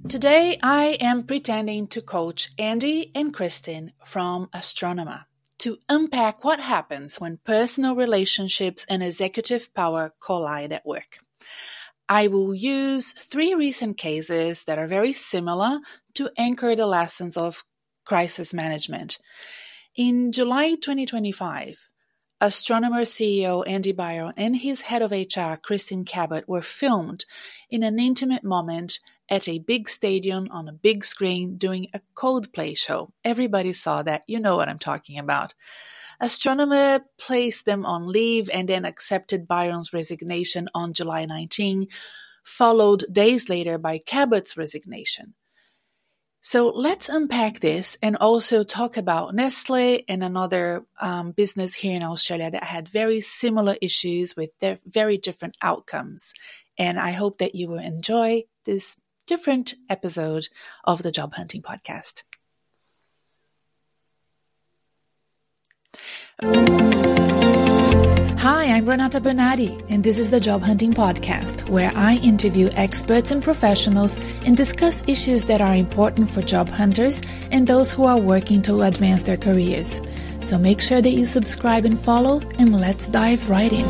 Today, I am pretending to coach Andy and Kristen from Astronomer to unpack what happens when personal relationships and executive power collide at work. I will use 3 recent cases that are very similar to anchor the lessons of crisis management. In July 2025, Astronomer CEO Andy Byron and his head of HR, Kristen Cabot, were filmed in an intimate moment at a big stadium on a big screen doing a Coldplay show. Everybody saw that. You know what I'm talking about. Astronomer placed them on leave and then accepted Byron's resignation on July 19, followed days later by Cabot's resignation. So let's unpack this and also talk about Nestle and another business here in Australia that had very similar issues with their very different outcomes. And I hope that you will enjoy this different episode of the Job Hunting Podcast. Hi, I'm Renata Bernardi, and this is the Job Hunting Podcast, where I interview experts and professionals and discuss issues that are important for job hunters and those who are working to advance their careers. So make sure that you subscribe and follow, and let's dive right in.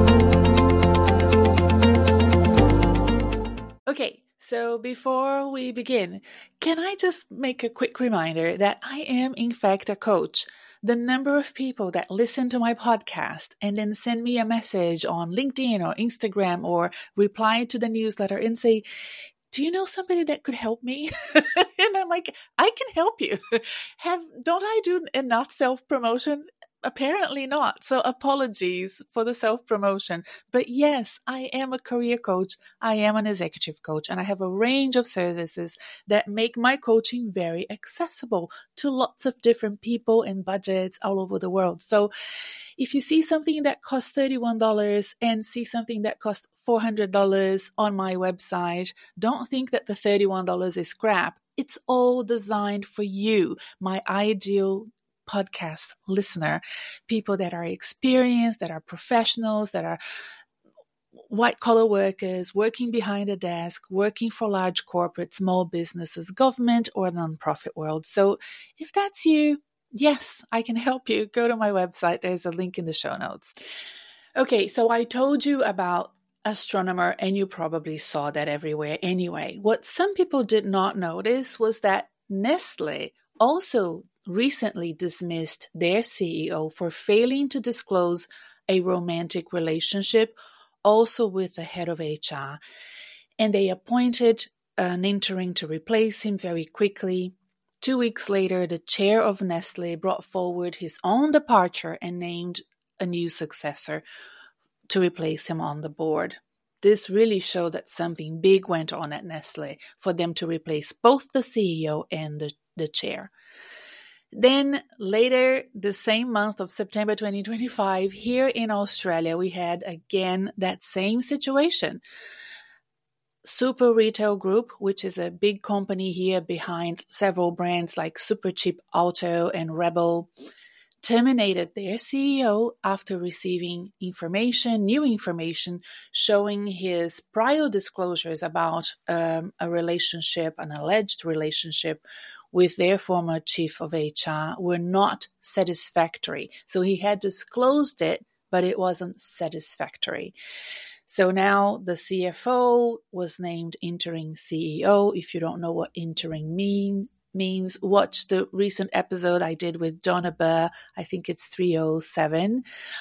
Okay, so before we begin, can I just make a quick reminder that I am in fact a coach? The number of people that listen to my podcast and then send me a message on LinkedIn or Instagram or reply to the newsletter and say, do you know somebody that could help me? And I'm like, I can help you. Don't I do enough self-promotion? Apparently not. So apologies for the self-promotion. But yes, I am a career coach. I am an executive coach, and I have a range of services that make my coaching very accessible to lots of different people and budgets all over the world. So if you see something that costs $31 and see something that costs $400 on my website, don't think that the $31 is crap. It's all designed for you, my ideal podcast listener, people that are experienced, that are professionals, that are white-collar workers, working behind a desk, working for large corporate, small businesses, government, or nonprofit world. So if that's you, yes, I can help you. Go to my website. There's a link in the show notes. Okay, so I told you about Astronomer, and you probably saw that everywhere anyway. What some people did not notice was that Nestle also recently dismissed their CEO for failing to disclose a romantic relationship, also with the head of HR. And they appointed an interim to replace him very quickly. 2 weeks later, the chair of Nestle brought forward his own departure and named a new successor to replace him on the board. This really showed that something big went on at Nestle for them to replace both the CEO and the chair. Then later, the same month of September 2025, here in Australia, we had again that same situation. Super Retail Group, which is a big company here behind several brands like Supercheap Auto and Rebel, terminated their CEO after receiving new information showing his prior disclosures about an alleged relationship with their former chief of HR were not satisfactory. So he had disclosed it, but it wasn't satisfactory. So now the CFO was named interim CEO. If you don't know what interim means, watch the recent episode I did with Donna Burr. I think it's 307.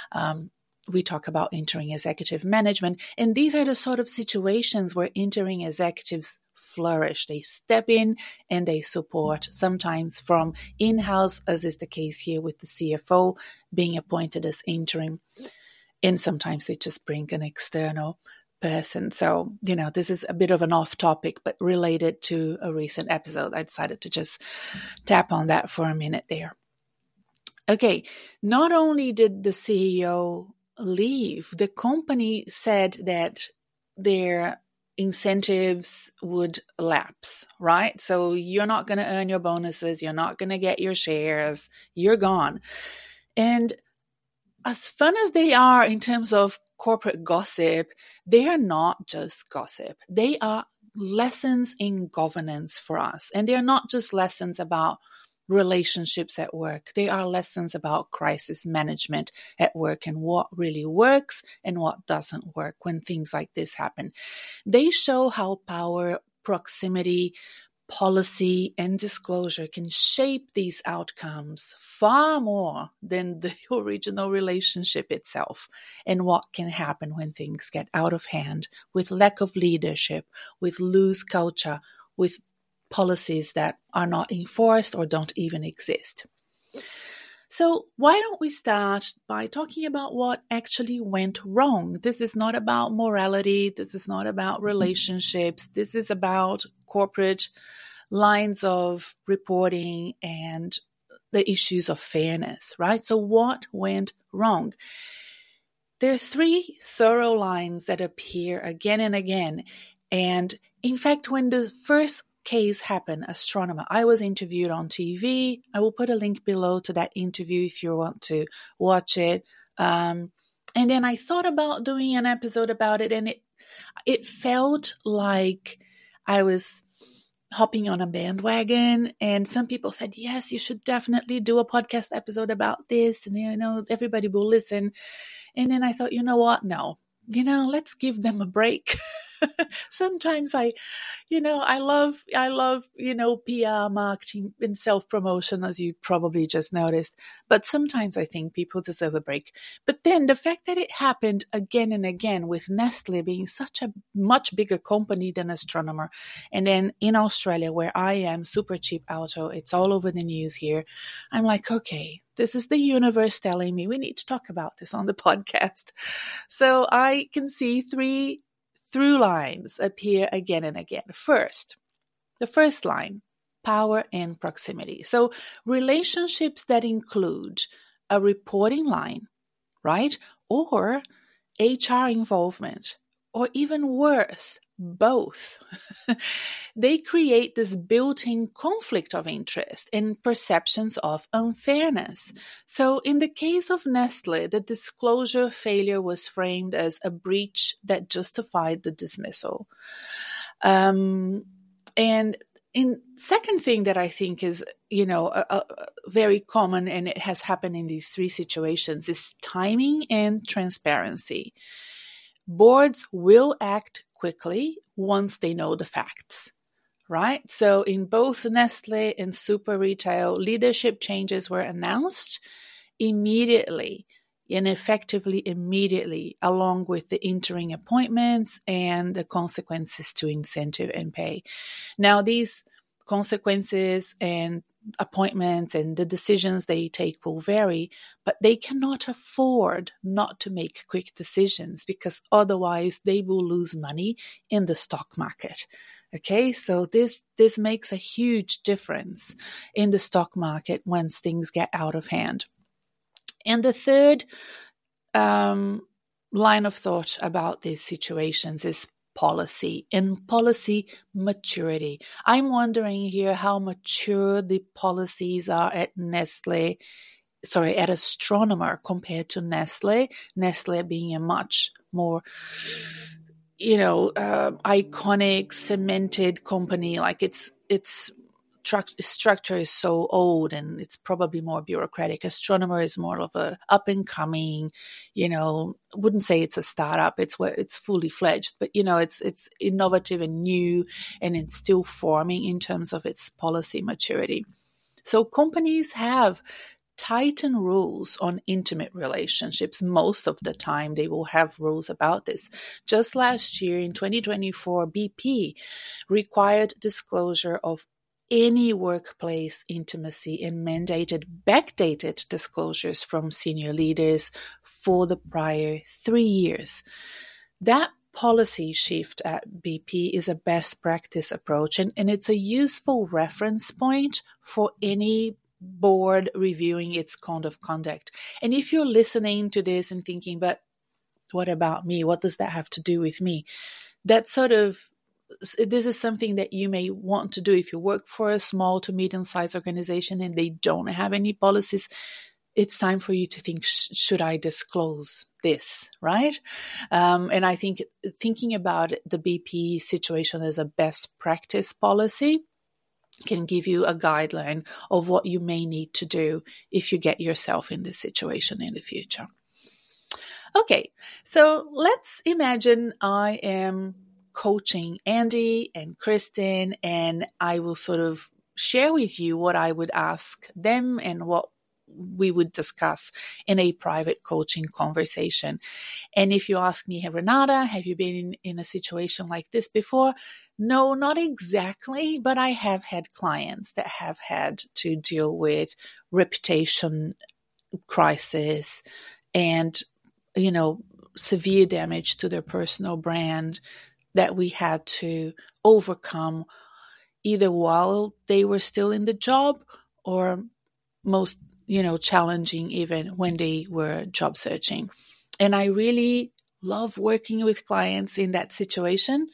We talk about interim executive management. And these are the sort of situations where interim executives flourish. They step in and they support, sometimes from in-house, as is the case here with the CFO being appointed as interim. And sometimes they just bring an external person. So, this is a bit of an off topic, but related to a recent episode. I decided to just tap on that for a minute there. Okay, not only did the CEO leave, the company said that their incentives would lapse, right? So you're not going to earn your bonuses, you're not going to get your shares, you're gone. And as fun as they are in terms of corporate gossip, they are not just gossip. They are lessons in governance for us. And they're not just lessons about relationships at work. They are lessons about crisis management at work and what really works and what doesn't work when things like this happen. They show how power, proximity, policy, and disclosure can shape these outcomes far more than the original relationship itself, and what can happen when things get out of hand with lack of leadership, with loose culture, with policies that are not enforced or don't even exist. So why don't we start by talking about what actually went wrong? This is not about morality. This is not about relationships. This is about corporate lines of reporting and the issues of fairness, right? So what went wrong? There are 3 thorough lines that appear again and again. And in fact, when the first case happened, Astronomer, I was interviewed on TV. I will put a link below to that interview if you want to watch it. And then I thought about doing an episode about it, and it felt like I was hopping on a bandwagon, and some people said, yes, you should definitely do a podcast episode about this, and everybody will listen. And then I thought, you know what? No, let's give them a break. Sometimes I love, PR, marketing, and self-promotion, as you probably just noticed. But sometimes I think people deserve a break. But then the fact that it happened again and again, with Nestle being such a much bigger company than Astronomer, and then in Australia, where I am, Supercheap Auto, it's all over the news here. I'm like, okay, this is the universe telling me we need to talk about this on the podcast. So I can see 3 through lines appear again and again. First, the first line, power and proximity. So relationships that include a reporting line, right? Or HR involvement, or even worse, both. They create this built-in conflict of interest and perceptions of unfairness. So in the case of Nestle, the disclosure failure was framed as a breach that justified the dismissal. And second thing that I think is, a very common, and it has happened in these 3 situations, is timing and transparency. Boards will act quickly once they know the facts, right? So in both Nestle and Super Retail, leadership changes were announced immediately and effectively immediately, along with the interim appointments and the consequences to incentive and pay. Now, these consequences and appointments and the decisions they take will vary, but they cannot afford not to make quick decisions, because otherwise they will lose money in the stock market. Okay, so this makes a huge difference in the stock market once things get out of hand. And the third line of thought about these situations is policy and policy maturity. I'm wondering here how mature the policies are at Astronomer compared to Nestle. Nestle being a much more, iconic, cemented company. Like its structure is so old, and it's probably more bureaucratic. Astronomer is more of a up and coming, wouldn't say it's a startup. It's fully fledged, but it's innovative and new, and it's still forming in terms of its policy maturity. So companies have tighten rules on intimate relationships. Most of the time, they will have rules about this. Just last year, in 2024, BP required disclosure of any workplace intimacy and mandated backdated disclosures from senior leaders for the prior 3 years. That policy shift at BP is a best practice approach, and it's a useful reference point for any board reviewing its code of conduct. And if you're listening to this and thinking, but what about me? What does that have to do with me? This is something that you may want to do if you work for a small to medium-sized organization and they don't have any policies. it's time for you to think, should I disclose this, right? And I think thinking about the BP situation as a best practice policy can give you a guideline of what you may need to do if you get yourself in this situation in the future. Okay, so let's imagine I am coaching Andy and Kristen, and I will sort of share with you what I would ask them and what we would discuss in a private coaching conversation. And if you ask me, hey, Renata, have you been in a situation like this before? No, not exactly, but I have had clients that have had to deal with reputation crisis and, severe damage to their personal brand that we had to overcome either while they were still in the job or most challenging even when they were job searching. And I really love working with clients in that situation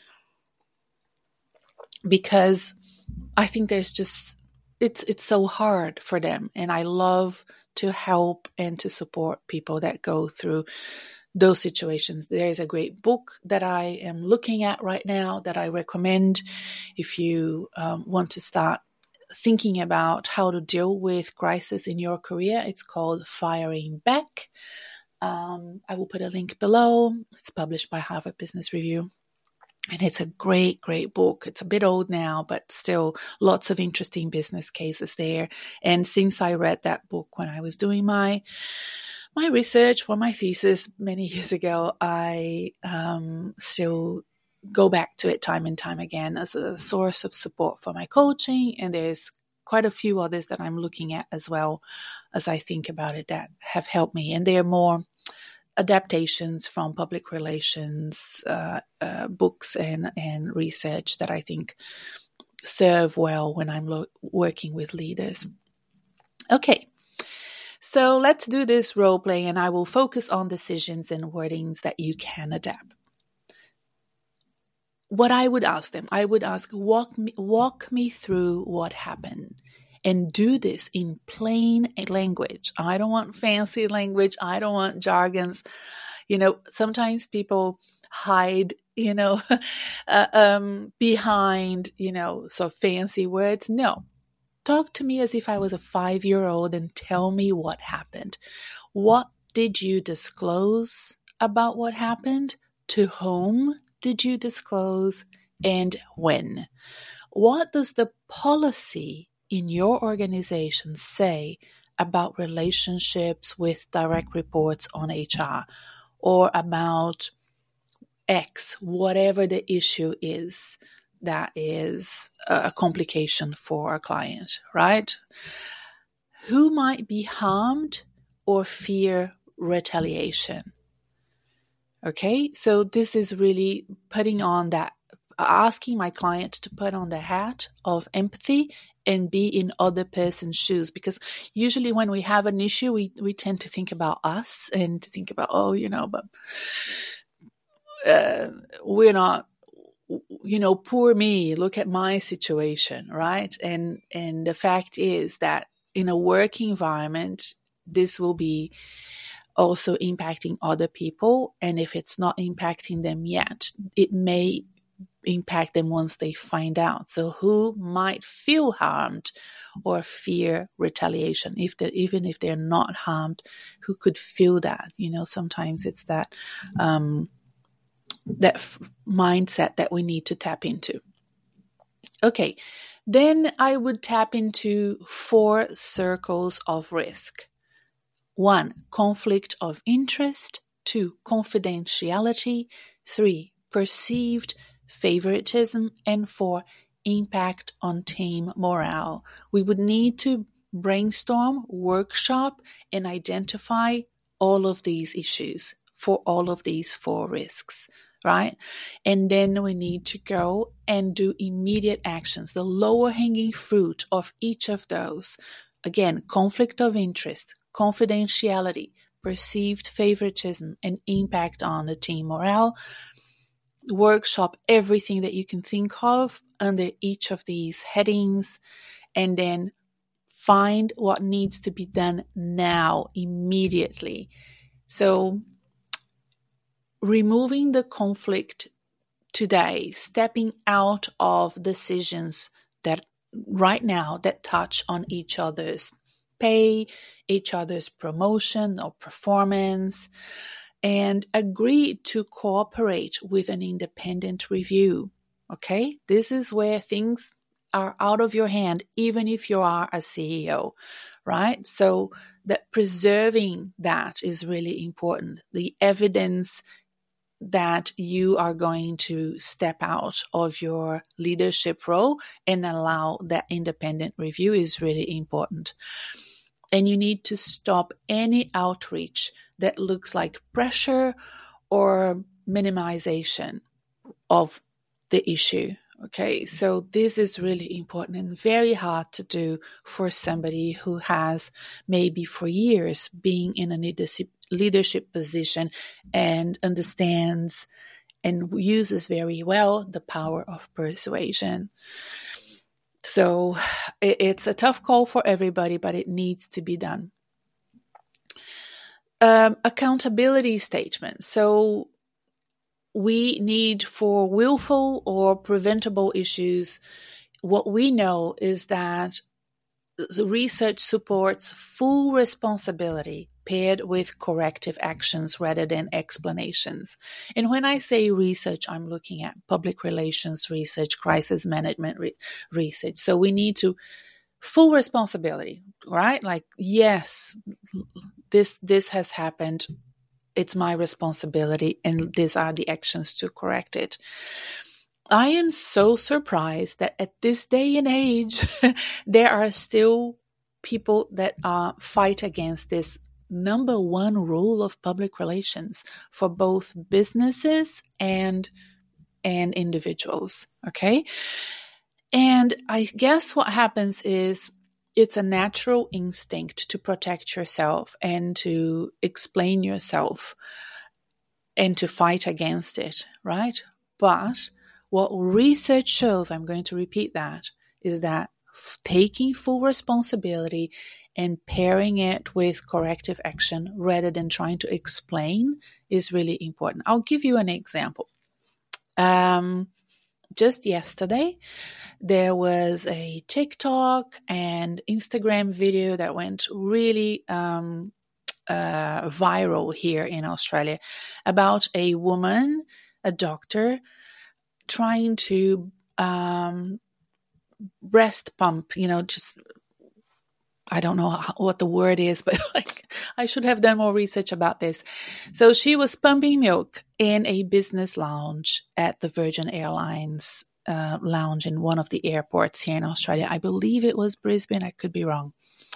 because I think there's just, it's so hard for them. And I love to help and to support people that go through those situations. There's a great book that I am looking at right now that I recommend if you want to start thinking about how to deal with crisis in your career. It's called Firing Back. I will put a link below. It's published by Harvard Business Review. And it's a great, great book. It's a bit old now, but still lots of interesting business cases there. And since I read that book when I was doing my research for my thesis many years ago, I still go back to it time and time again as a source of support for my coaching. And there's quite a few others that I'm looking at as well as I think about it that have helped me. And they are more adaptations from public relations books and research that I think serve well when I'm working with leaders. Okay, so let's do this role play, and I will focus on decisions and wordings that you can adapt. What I would ask them, I would ask, walk me through what happened. And do this in plain language. I don't want fancy language. I don't want jargons. Sometimes people hide, behind, so fancy words. No. Talk to me as if I was a 5-year-old and tell me what happened. What did you disclose about what happened? To whom did you disclose? And when? What does the policy in your organization say about relationships with direct reports on HR or about X, whatever the issue is that is a complication for a client, right? Who might be harmed or fear retaliation? Okay, so this is really putting on that, asking my client to put on the hat of empathy and be in other person's shoes, because usually when we have an issue, we tend to think about us and to think about, but we're not, poor me, look at my situation, right? And the fact is that in a work environment, this will be also impacting other people. And if it's not impacting them yet, it may impact them once they find out. So who might feel harmed or fear retaliation, even if they're not harmed, who could feel that? Sometimes it's that mindset that we need to tap into. Okay, then I would tap into 4 circles of risk. 1, conflict of interest. 2, confidentiality. 3, perceived favoritism. And 4, impact on team morale. We would need to brainstorm, workshop, and identify all of these issues for all of these 4 risks, right? And then we need to go and do immediate actions, the lower hanging fruit of each of those. Again, conflict of interest, confidentiality, perceived favoritism, and impact on the team morale. Workshop everything that you can think of under each of these headings, and then find what needs to be done now, immediately. So removing the conflict today, stepping out of decisions that right now that touch on each other's pay, each other's promotion or performance, and agree to cooperate with an independent review. Okay? This is where things are out of your hand, even if you are a CEO, right? So that preserving that is really important. The evidence that you are going to step out of your leadership role and allow that independent review is really important. And you need to stop any outreach that looks like pressure or minimization of the issue. Okay, so this is really important and very hard to do for somebody who has maybe for years been in a leadership position and understands and uses very well the power of persuasion. So it's a tough call for everybody, but it needs to be done. Accountability statement. So we need for willful or preventable issues, what we know is that the research supports full responsibility paired with corrective actions rather than explanations. And when I say research, I'm looking at public relations research, crisis management research. So we need to full responsibility, right? Like, yes, this has happened. It's my responsibility, and these are the actions to correct it. I am so surprised that at this day and age, there are still people that fight against this number one rule of public relations for both businesses and individuals. Okay. And I guess what happens is it's a natural instinct to protect yourself and to explain yourself and to fight against it, right? But what research shows, I'm going to repeat that, is that taking full responsibility and pairing it with corrective action rather than trying to explain is really important. I'll give you an example. Just yesterday, there was a TikTok and Instagram video that went really viral here in Australia about a woman, a doctor, trying to breast pump, just, I don't know what the word is, but like I should have done more research about this. So she was pumping milk in a business lounge at the Virgin Airlines lounge in one of the airports here in Australia. I believe it was Brisbane. I could be wrong.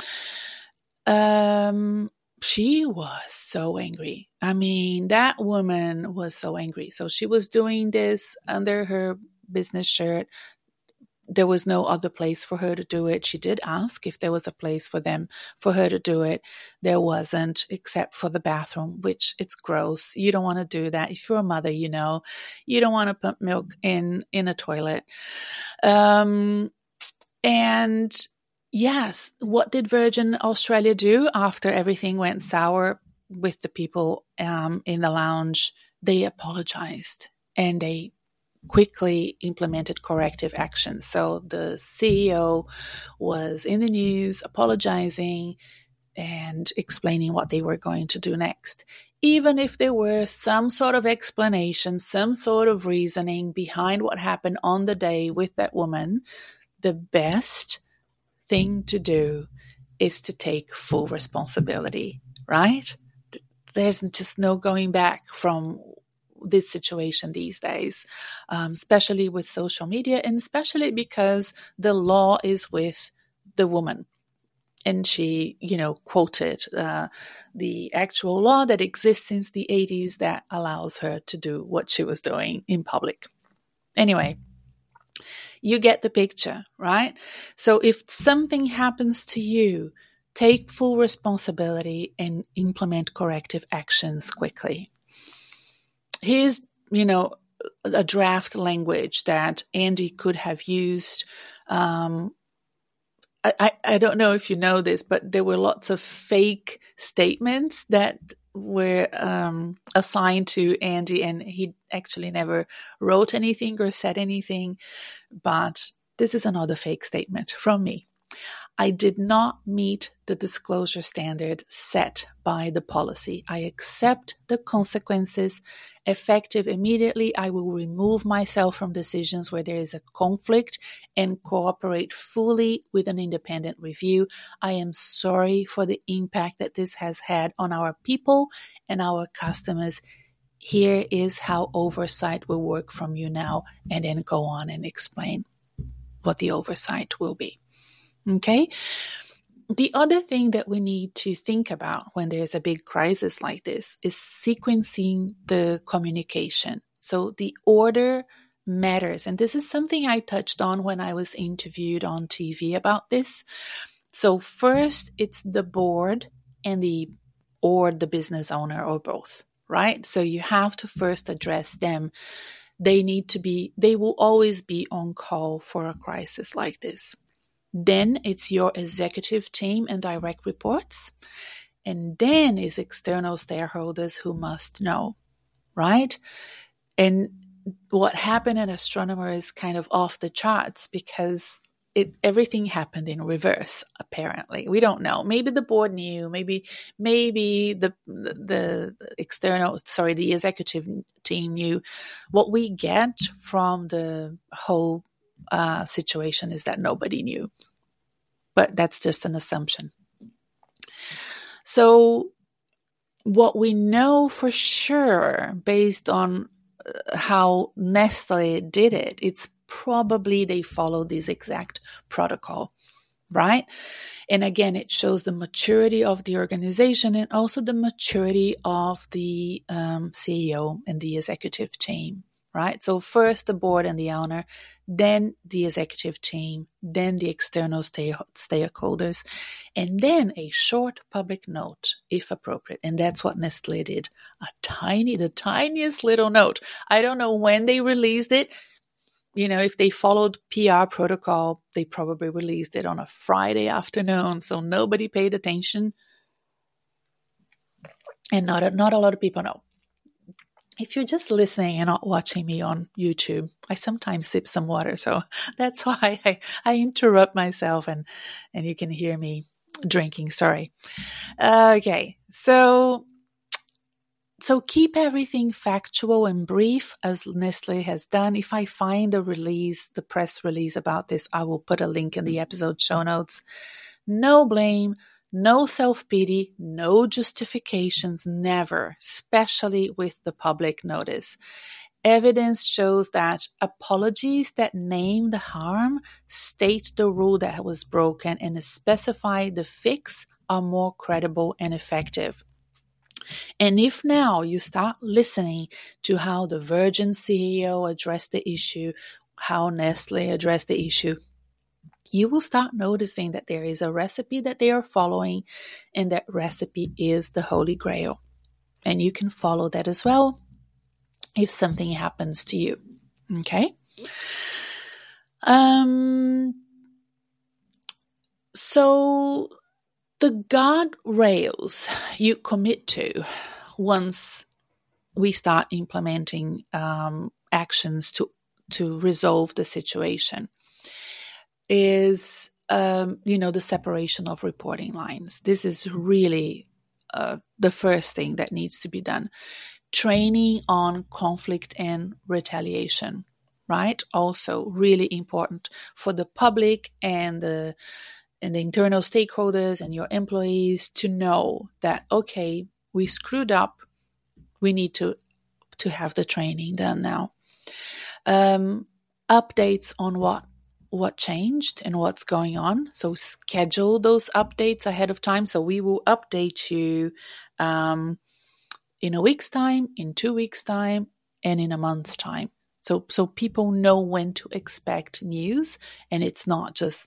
She was so angry. I mean, that woman was so angry. So she was doing this under her business shirt. There was no other place for her to do it. She did ask if there was a place for her to do it. There wasn't, except for the bathroom, which it's gross. You don't want to do that. If you're a mother, you don't want to pump milk in a toilet. And yes, what did Virgin Australia do after everything went sour with the people in the lounge? They apologized and they quickly implemented corrective action. So the CEO was in the news apologizing and explaining what they were going to do next. Even if there were some sort of explanation, some sort of reasoning behind what happened on the day with that woman, the best thing to do is to take full responsibility, right? There's just no going back from this situation these days, especially with social media, and especially because the law is with the woman. And she, quoted the actual law that exists since the 80s that allows her to do what she was doing in public. Anyway, you get the picture, right? So if something happens to you, take full responsibility and implement corrective actions quickly. Here's, a draft language that Andy could have used I don't know if you know this, but there were lots of fake statements that were assigned to Andy, and he actually never wrote anything or said anything. But this is another fake statement from me. I did not meet the disclosure standard set by the policy. I accept the consequences. Effective immediately, I will remove myself from decisions where there is a conflict and cooperate fully with an independent review. I am sorry for the impact that this has had on our people and our customers. Here is how oversight will work from you now, and then go on and explain what the oversight will be. Okay. The other thing that we need to think about when there's a big crisis like this is sequencing the communication. So the order matters. And this is something I touched on when I was interviewed on TV about this. So first, it's the board and the business owner, or both, right? So you have to first address them. They will always be on call for a crisis like this. Then it's your executive team and direct reports. And then it's external stakeholders who must know, right? And what happened at Astronomer is kind of off the charts because everything happened in reverse, apparently. We don't know. Maybe the board knew, maybe the executive team knew. What we get from the whole situation is that nobody knew, but that's just an assumption. So what we know for sure, based on how Nestle did it, it's probably they followed this exact protocol, right? And again, it shows the maturity of the organization and also the maturity of the CEO and the executive team. Right? So first the board and the owner, then the executive team, then the external stakeholders, and then a short public note, if appropriate. And that's what Nestle did. The tiniest little note. I don't know when they released it. If they followed PR protocol, they probably released it on a Friday afternoon, so nobody paid attention. And not a lot of people know. If you're just listening and not watching me on YouTube, I sometimes sip some water. So that's why I interrupt myself and you can hear me drinking. Sorry. Okay. So keep everything factual and brief, as Nestle has done. If I find the press release about this, I will put a link in the episode show notes. No blame. No self-pity, no justifications, never, especially with the public notice. Evidence shows that apologies that name the harm, state the rule that was broken, and specify the fix are more credible and effective. And if now you start listening to how the Virgin CEO addressed the issue, how Nestle addressed the issue, you will start noticing that there is a recipe that they are following, and that recipe is the Holy Grail. And you can follow that as well if something happens to you. Okay? So the guardrails you commit to once we start implementing actions to resolve the situation is, the separation of reporting lines. This is really the first thing that needs to be done. Training on conflict and retaliation, right? Also really important for the public and the internal stakeholders and your employees to know that, okay, we screwed up. We need to have the training done now. Updates on what changed and what's going on. So schedule those updates ahead of time. So we will update you in a week's time, in 2 weeks' time, and in a month's time. So people know when to expect news, and it's not just,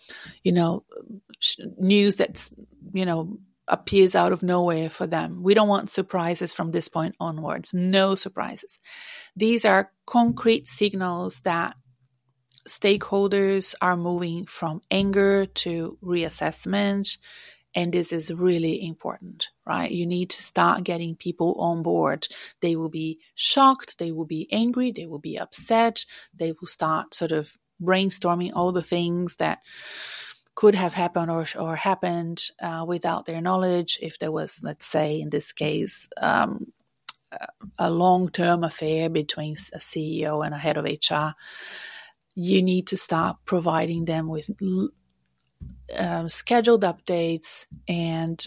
news that's, appears out of nowhere for them. We don't want surprises from this point onwards. No surprises. These are concrete signals that stakeholders are moving from anger to reassessment. And this is really important, right? You need to start getting people on board. They will be shocked, they will be angry, they will be upset, they will start sort of brainstorming all the things that could have happened or happened without their knowledge. If there was, let's say, in this case, a long-term affair between a CEO and a head of HR, you need to start providing them with scheduled updates and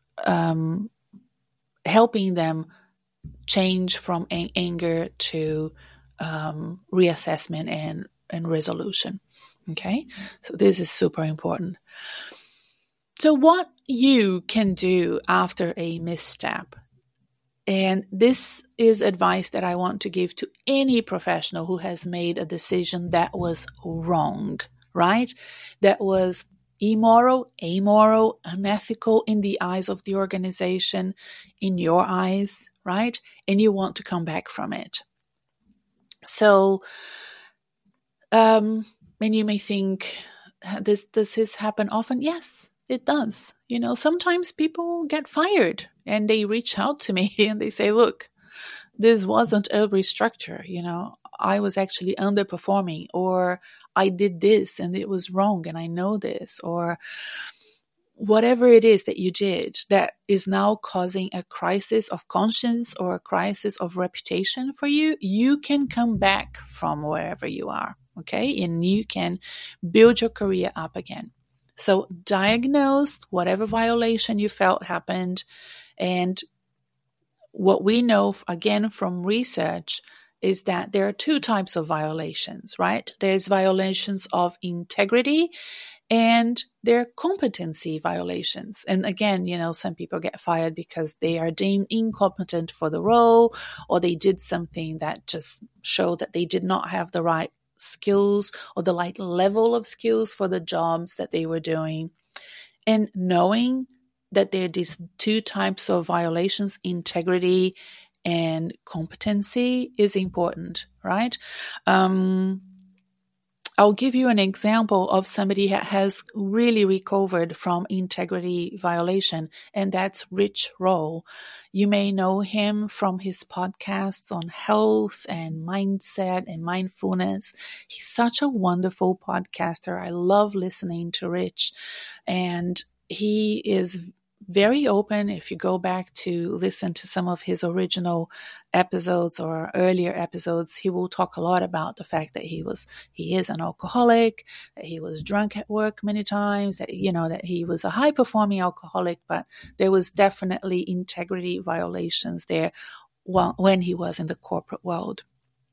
helping them change from anger to reassessment and resolution. Okay, so this is super important. So what you can do after a misstep, and this is advice that I want to give to any professional who has made a decision that was wrong, right? That was immoral, amoral, unethical in the eyes of the organization, in your eyes, right? And you want to come back from it. So, and you may think, does this happen often? Yes, it does. Sometimes people get fired and they reach out to me and they say, look, this wasn't a restructure. I was actually underperforming, or I did this and it was wrong and I know this, or whatever it is that you did that is now causing a crisis of conscience or a crisis of reputation for you, you can come back from wherever you are, okay? And you can build your career up again. So diagnose whatever violation you felt happened. And what we know, again, from research is that there are two types of violations, right? There's violations of integrity and there are competency violations. And again, some people get fired because they are deemed incompetent for the role, or they did something that just showed that they did not have the right skills or the right level of skills for the jobs that they were doing. And knowing that there are these two types of violations, integrity and competency, is important, right? I'll give you an example of somebody that has really recovered from integrity violation, and that's Rich Roll. You may know him from his podcasts on health and mindset and mindfulness. He's such a wonderful podcaster. I love listening to Rich, and he is very open. If you go back to listen to some of his original episodes or earlier episodes, he will talk a lot about the fact that he is an alcoholic, that he was drunk at work many times, that he was a high performing alcoholic, but there was definitely integrity violations there when he was in the corporate world.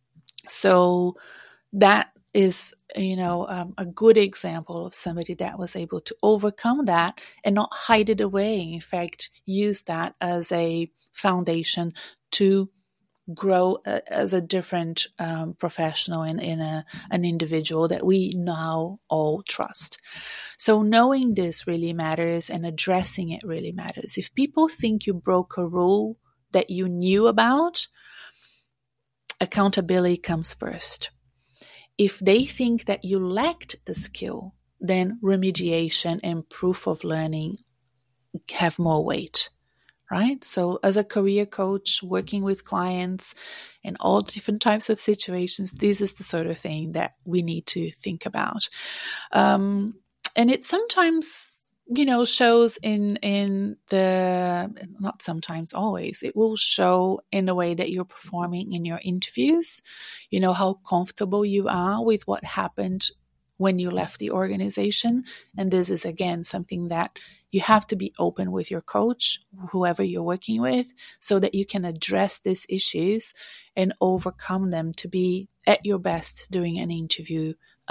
So that is, a good example of somebody that was able to overcome that and not hide it away. In fact, use that as a foundation to grow as a different professional and an individual that we now all trust. So knowing this really matters and addressing it really matters. If people think you broke a rule that you knew about, accountability comes first. If they think that you lacked the skill, then remediation and proof of learning have more weight, right? So as a career coach, working with clients in all different types of situations, this is the sort of thing that we need to think about. And it sometimes, shows in the, not sometimes, always, it will show in the way that you're performing in your interviews, how comfortable you are with what happened when you left the organization. And this is, again, something that you have to be open with your coach, whoever you're working with, so that you can address these issues and overcome them to be at your best during an interview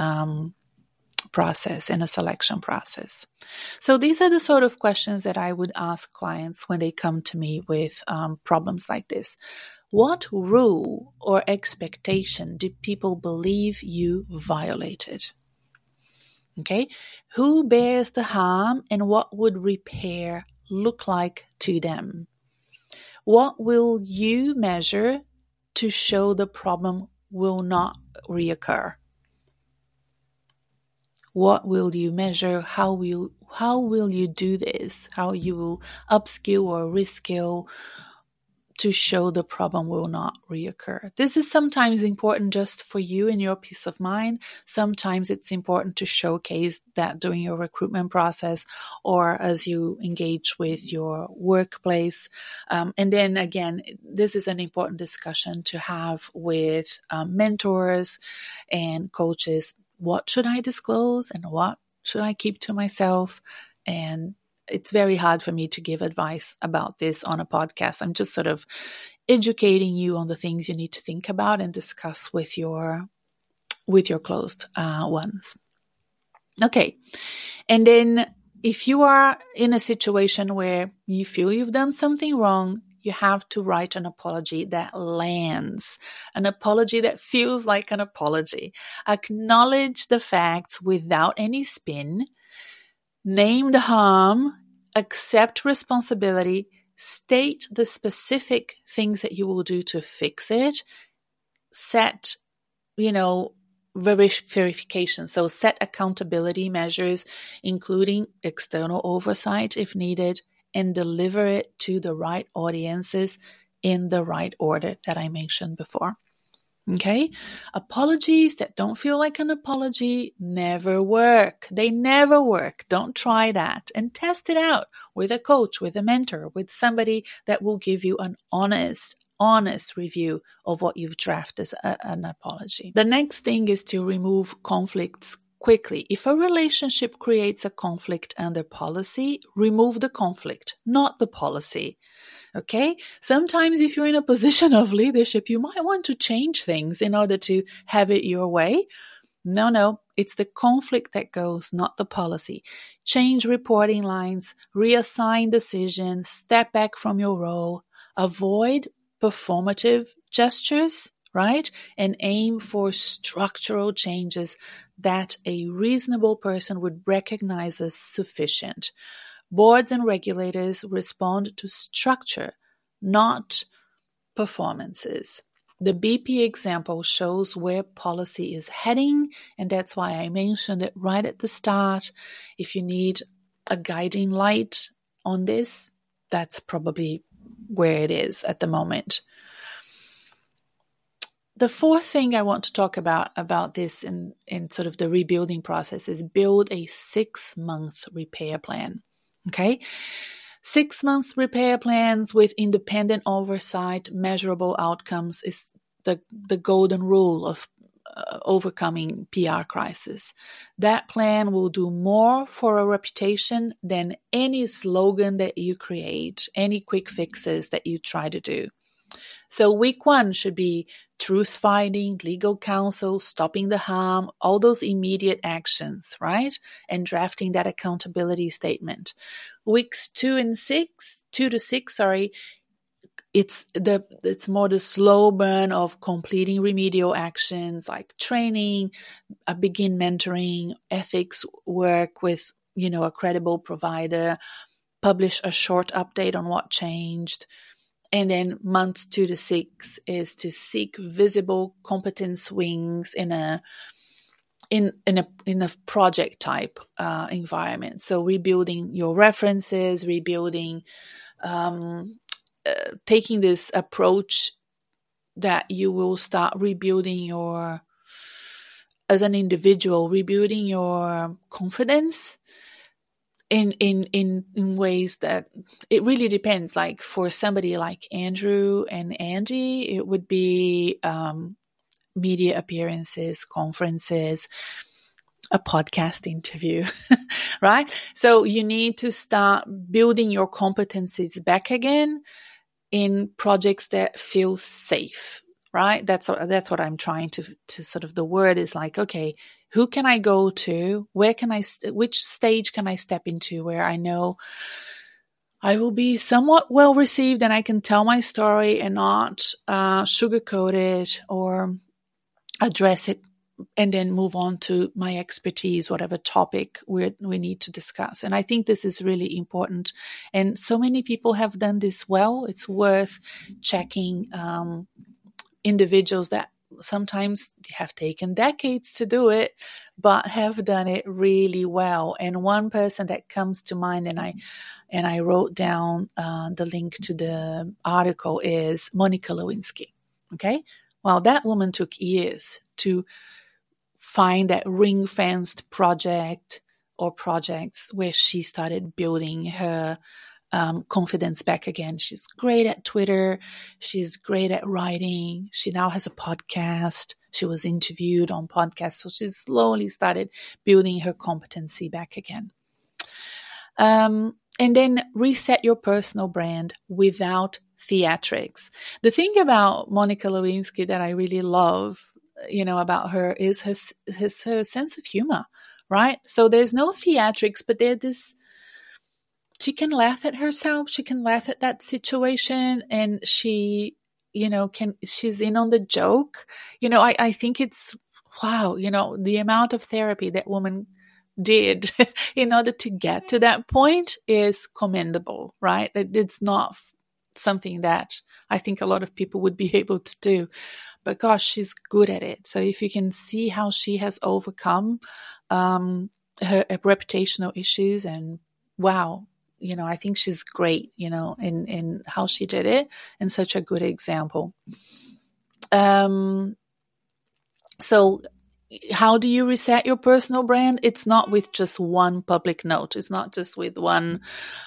process and a selection process. So these are the sort of questions that I would ask clients when they come to me with problems like this. What rule or expectation did people believe you violated? Okay, who bears the harm and what would repair look like to them? What will you measure to show the problem will not reoccur? What will you measure? How will you do this? How you will upskill or reskill to show the problem will not reoccur. This is sometimes important just for you and your peace of mind. Sometimes it's important to showcase that during your recruitment process or as you engage with your workplace. And then again, this is an important discussion to have with mentors and coaches. What should I disclose and what should I keep to myself? And it's very hard for me to give advice about this on a podcast. I'm just sort of educating you on the things you need to think about and discuss with your closed ones. Okay. And then if you are in a situation where you feel you've done something wrong, you have to write an apology that lands, an apology that feels like an apology. Acknowledge the facts without any spin. Name the harm, accept responsibility, state the specific things that you will do to fix it, set, verification. So set accountability measures, including external oversight if needed, and deliver it to the right audiences in the right order that I mentioned before. Okay? Apologies that don't feel like an apology never work. They never work. Don't try that. And test it out with a coach, with a mentor, with somebody that will give you an honest review of what you've drafted as an apology. The next thing is to remove conflicts quickly. If a relationship creates a conflict under policy, remove the conflict, not the policy. Okay? Sometimes if you're in a position of leadership, you might want to change things in order to have it your way. No, it's the conflict that goes, not the policy. Change reporting lines, reassign decisions, step back from your role, avoid performative gestures, right? And aim for structural changes that a reasonable person would recognize as sufficient. Boards and regulators respond to structure, not performances. The BP example shows where policy is heading, and that's why I mentioned it right at the start. If you need a guiding light on this, that's probably where it is at the moment. The fourth thing I want to talk about this in sort of the rebuilding process is build a 6-month repair plan. Okay? 6 months repair plans with independent oversight, measurable outcomes is the golden rule of overcoming PR crisis. That plan will do more for a reputation than any slogan that you create, any quick fixes that you try to do. So week 1 should be truth-finding, legal counsel, stopping the harm, all those immediate actions, right? And drafting that accountability statement. Weeks 2 to 6, it's more the slow burn of completing remedial actions like training, begin mentoring, ethics work with, a credible provider, publish a short update on what changed. And then months 2 to 6 is to seek visible competence wins in a project type environment. So rebuilding your references, taking this approach that you will start rebuilding as an individual, rebuilding your confidence in ways that it really depends. Like for somebody like Andrew and Andy, it would be media appearances, conferences, a podcast interview, right? So you need to start building your competencies back again in projects that feel safe, right? That's what I'm trying to sort of, the word is like, okay, who can I go to? Which stage can I step into where I know I will be somewhat well received and I can tell my story and not sugarcoat it or address it and then move on to my expertise, whatever topic we need to discuss. And I think this is really important. And so many people have done this well. It's worth checking individuals that sometimes have taken decades to do it, but have done it really well. And one person that comes to mind, and I wrote down the link to the article, is Monica Lewinsky. Okay, well, that woman took years to find that ring-fenced project or projects where she started building her confidence back again. She's great at Twitter. She's great at writing. She now has a podcast. She was interviewed on podcasts. So she slowly started building her competency back again. And then reset your personal brand without theatrics. The thing about Monica Lewinsky that I really love, about her is her sense of humor, right? So there's no theatrics, but she can laugh at herself. She can laugh at that situation, and she's in on the joke. I think it's, wow, the amount of therapy that woman did in order to get to that point is commendable, right? It's not something that I think a lot of people would be able to do, but gosh, she's good at it. So if you can see how she has overcome her reputational issues, and wow, I think she's great, in how she did it, and such a good example. So how do you reset your personal brand? It's not with just one public note. It's not just with one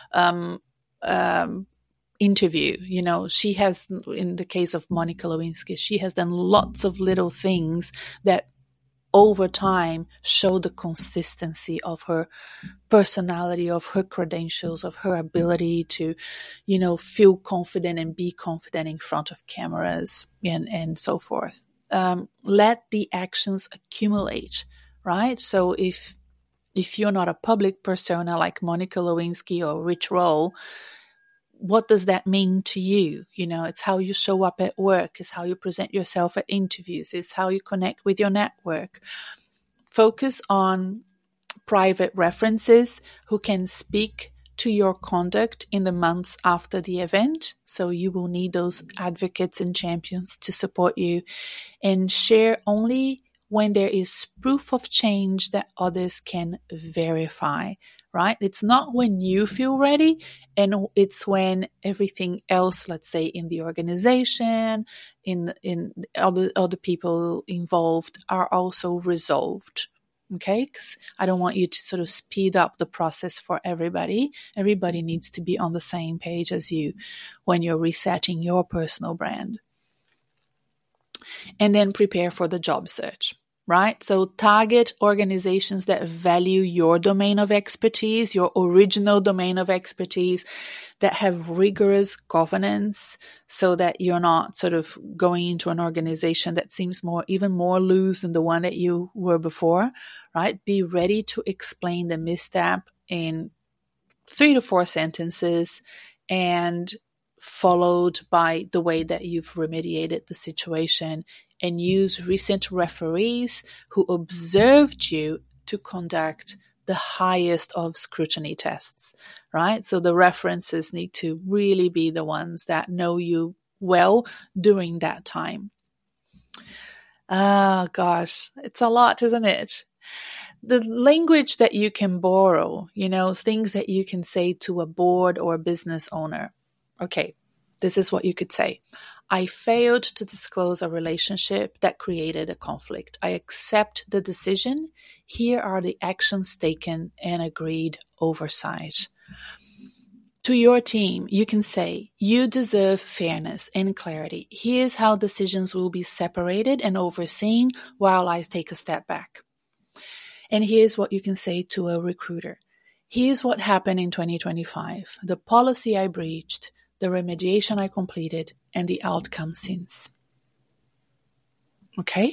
interview. She has, in the case of Monica Lewinsky, she has done lots of little things that over time show the consistency of her personality, of her credentials, of her ability to, feel confident and be confident in front of cameras and so forth. Let the actions accumulate, right? So if you're not a public persona like Monica Lewinsky or Rich Roll, what does that mean to you? It's how you show up at work, it's how you present yourself at interviews, it's how you connect with your network. Focus on private references who can speak to your conduct in the months after the event. So you will need those advocates and champions to support you, and share only when there is proof of change that others can verify, right? It's not when you feel ready, and it's when everything else, let's say in the organization, in other people involved, are also resolved. Okay, because I don't want you to sort of speed up the process for everybody. Everybody needs to be on the same page as you when you're resetting your personal brand. And then prepare for the job search, right? So target organizations that value your domain of expertise, your original domain of expertise, that have rigorous governance, so that you're not sort of going into an organization that seems even more loose than the one that you were before, right? Be ready to explain the misstep in 3 to 4 sentences, and followed by the way that you've remediated the situation, and use recent referees who observed you to conduct the highest of scrutiny tests, right? So the references need to really be the ones that know you well during that time. Oh gosh, it's a lot, isn't it? The language that you can borrow, things that you can say to a board or a business owner. Okay, this is what you could say. I failed to disclose a relationship that created a conflict. I accept the decision. Here are the actions taken and agreed oversight. To your team, you can say, you deserve fairness and clarity. Here's how decisions will be separated and overseen while I take a step back. And here's what you can say to a recruiter. Here's what happened in 2025, the policy I breached, the remediation I completed, and the outcome since. Okay?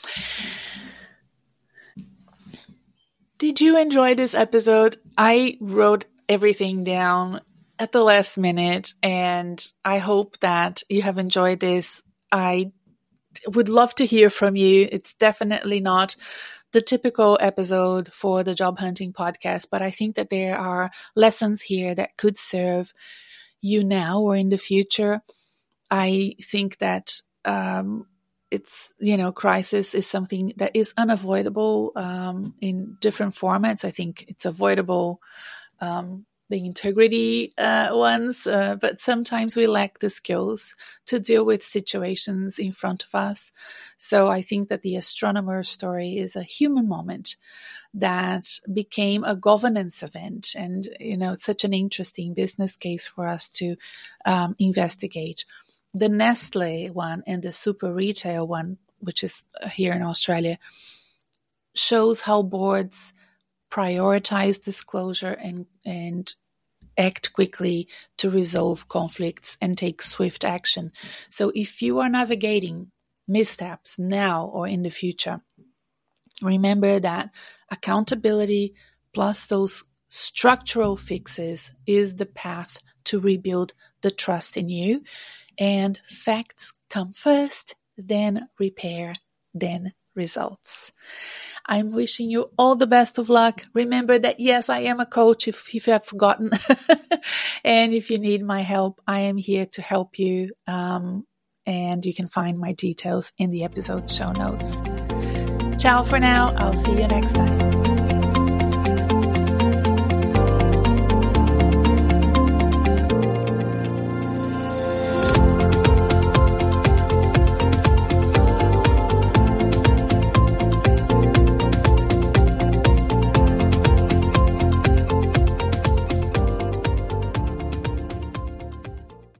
Did you enjoy this episode? I wrote everything down at the last minute, and I hope that you have enjoyed this. I would love to hear from you. It's definitely not the typical episode for the Job Hunting Podcast, but I think that there are lessons here that could serve you now or in the future. I think that crisis is something that is unavoidable in different formats. I think it's avoidable, the integrity ones, but sometimes we lack the skills to deal with situations in front of us. So I think that the astronomer story is a human moment that became a governance event. And, it's such an interesting business case for us to investigate. The Nestle one and the super retail one, which is here in Australia, shows how boards prioritize disclosure and act quickly to resolve conflicts and take swift action. So if you are navigating missteps now or in the future, remember that accountability plus those structural fixes is the path to rebuild the trust in you. And facts come first, then repair, then results. I'm wishing you all the best of luck. Remember that, yes, I am a coach if you have forgotten. And if you need my help, I am here to help you. And you can find my details in the episode show notes. Ciao for now. I'll see you next time.